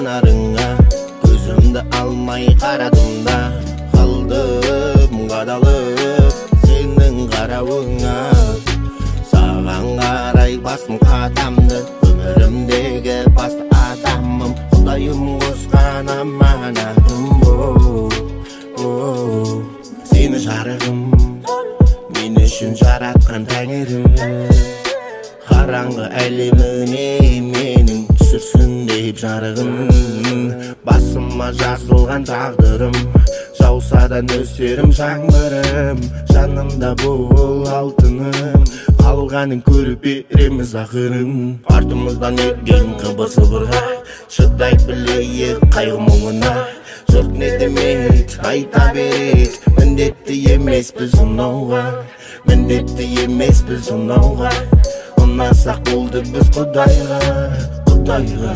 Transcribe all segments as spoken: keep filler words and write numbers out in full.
жанарыңа көзімді алмай қарадым да қалдым қадалып сенің қарауыңа. Саған қарай бастым қадамды, өмірімдегі басты адамым, Құдайым қосқан аманатым. Сені жарығым, мен үшін жаратқан тәңірім, қараңғы әлеміне менің түсірсін деп жарығын. Басыма жазылған тағдырым, жауса да нөсерім жаңбырым, жанымда бол алтыным, қалғанын көріп береміз ақырын. Артымыздан еткен қыбыр-сыбырға шыдай білейік қайғы мұңына. Жұрт не демек айта берейік, міндетті емеспіз ұнауға, міндетті емеспіз ұнауға. Ұнасақ болды біз Құдайға, Құдайға.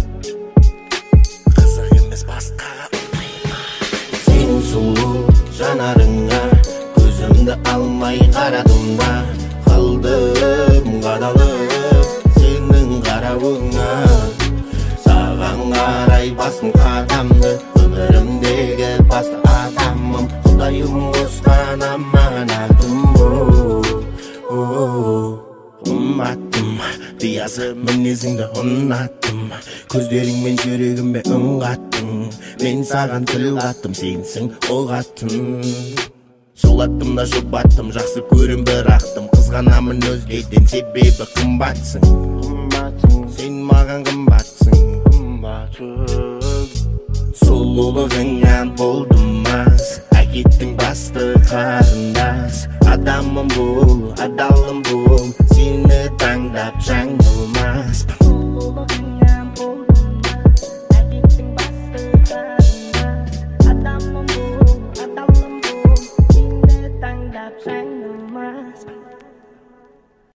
Қызық емес басқаға ұнайма. Сенің сұлу жанарыңа көзімді алмай қарадым да қалдым қадалып сенің қарауыңа. Саған қарай басым қадамды, өмірімдегі басты адамым, Құдайым қосқан аманатым. Ұнаттым, биязы мінезіңді ұнаттым, көздеріңмен жүрегіме үн қаттың. Мен саған тіл қаттым, сенсің оқ аттың. Жылаттым да жұбаттым, жақсы көрім бірақтым, қызғанамын өзгеден себебі қымбатсың. Сен маған қымбатсың, сұлулығыңнан болдым мас, әкеттің басты қарындас. Адамым бол, адалым бол, сені таңдап жаңылмас.